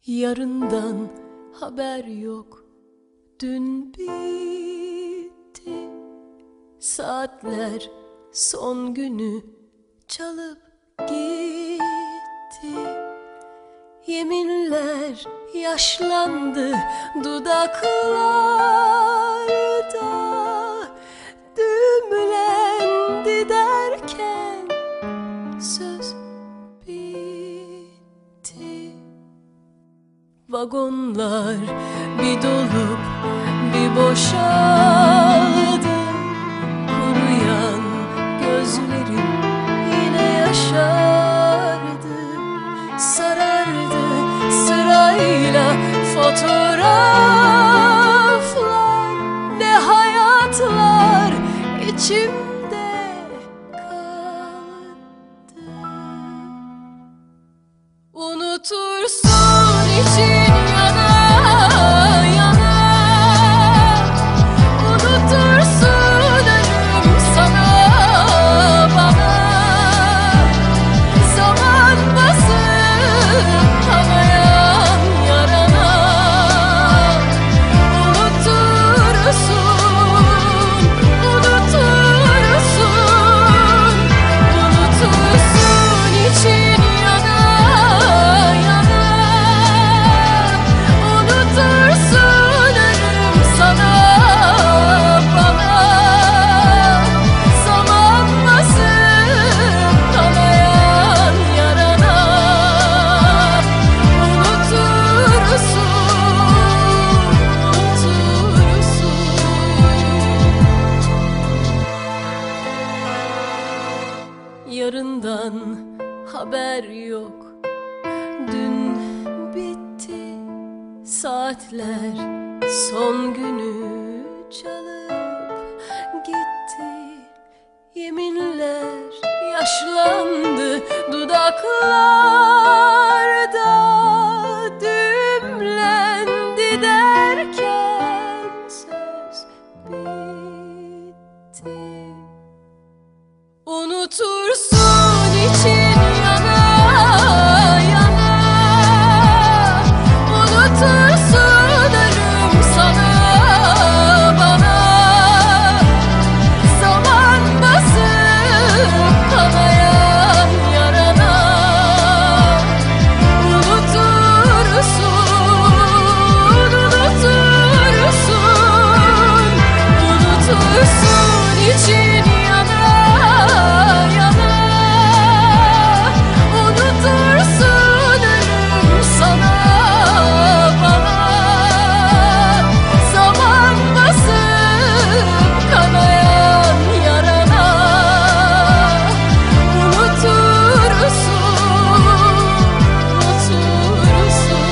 Yarından haber yok. Dün bitti. Saatler son günü çalıp gitti. Yeminler yaşlandı dudaklarda. Düğümlendi derken söz bitti. Vagonlar bir dolup bir boşaldı. Kuruyan gözlerim yine yaşardı. Sarardı sırayla fotoğraflar. Ne hayatlar içimde kaldı. Unutursun için yana yana. Unutursun ölüm sana bana. Zaman basıp kanayan yarana. Unutursun, unutursun. Unutursun için yana yana. Unutursun ölüm sana bana. Zaman basıp kanayan yarana. Unutursun, unutursun. Yarından haber yok. Dün bitti. Saatler son günü çalıp gitti. Yeminler yaşlandı dudaklarda. Düğümlendi derken söz bitti. Unutursun için yana yana. Unutursun ölüm sana bana. Zaman basıp kanayan yarana. Unutursun, unutursun. Unutursun için yana yana. Unutursun ölüm sana bana. Zaman basıp kanayan yarana. Unutursun, unutursun.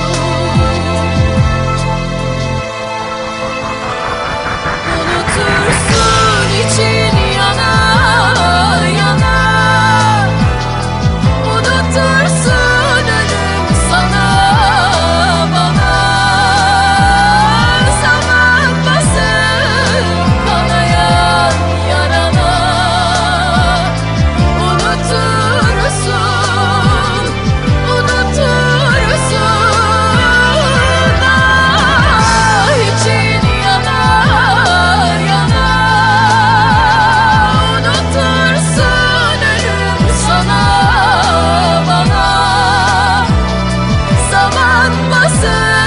Unutursun için yana yana. Unutursun ölüm sana bana. Zaman basıp kanayan yarana. Unutursun, unutursun. Ah için yana yana. Unutursun ölüm sana bana. Zaman basıp